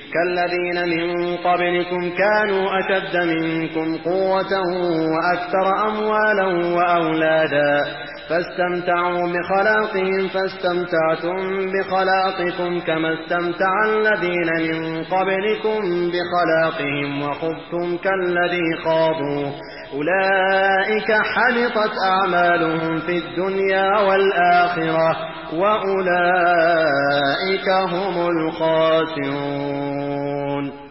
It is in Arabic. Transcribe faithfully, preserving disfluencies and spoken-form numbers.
كالذين من قبلكم كانوا أشد منكم قوة وأكثر أموالا وأولادا فاستمتعوا بخلاقهم فاستمتعتم بخلاقكم كما استمتع الذين من قبلكم بخلاقهم وخذتم كالذي خاضوا أولئك حبطت أعمالهم في الدنيا والآخرة وأولئك هم الخاسرون.